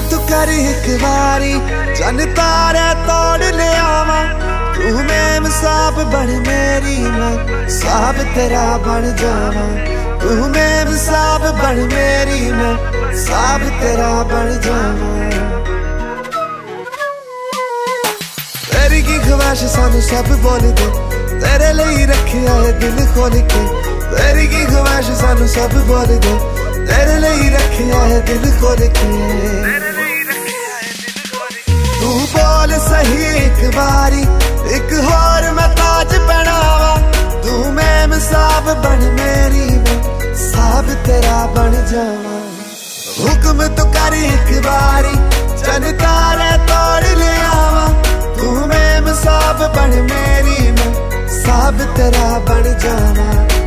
तू कर एक बारी, चन तारे तोड़ ले आवा। तू मैं साब बन मेरी, मैं साब तेरा बन जावा। तू मैं साब बन मेरी, मैं साब तेरा बन जावा। तेरी की ख्वाहिश सानू सब बोल दे, तेरे लिए रखिया है दिल खोल के। तेरी की ख्वाहिश सानू सब बोल दे, तेरे लिए रखिया है दिल खोल के। तू बोल सही एक बारी, एक होर मैं ताज पहनावा। तू मैं साब बन मेरी, मैं साब तेरा बन जावा। हुक्म तो कर एक बारी, चन तारे तोड़ ले आवा। तू मैं साब बन मेरी, मैं साब तेरा बन जावा।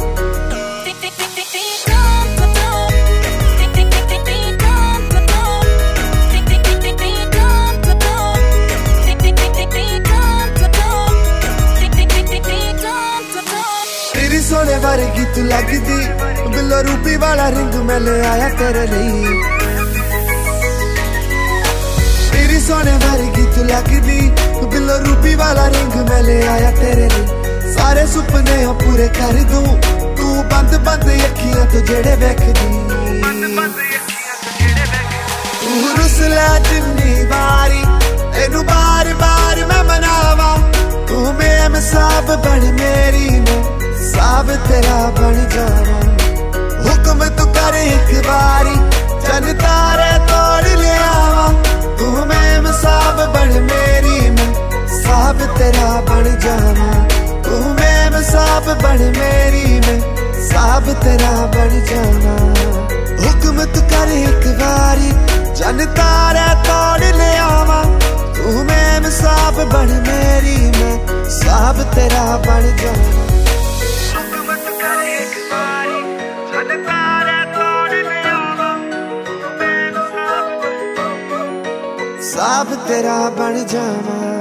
सोने वर्गी तू लगदी, बिल्लो रूपी वाला रिंग मैं ले आया तेरे लिए। तेरी सोने वर्गी तू लगदी, बिल्लो रूपी वाला रिंग मैं ले आया तेरे लिए। सारे सुपने पूरे कर दूं, तू बंद बंद अखियां तो जेड़े वेखदी। तू रुसला जिन्नी बारी, तेनू बार बार मैं मनावा। तू मैं साब बन मेरी, मैं साब तेरा बन जावा। हुक्म तू कर एक बारी, चन तारे तोड़ ले आवा। तू मैं साब बन मेरी, मैं साब तेरा बन जावा। तू मैं साब बन मेरी, मैं साब तेरा बन जावा। हुक्म तू कर एक बारी, चन तारे तोड़ ले आवा। तू मैं साब बन मेरी, मैं साब तेरा बन जावा। साब तेरा बन जावा।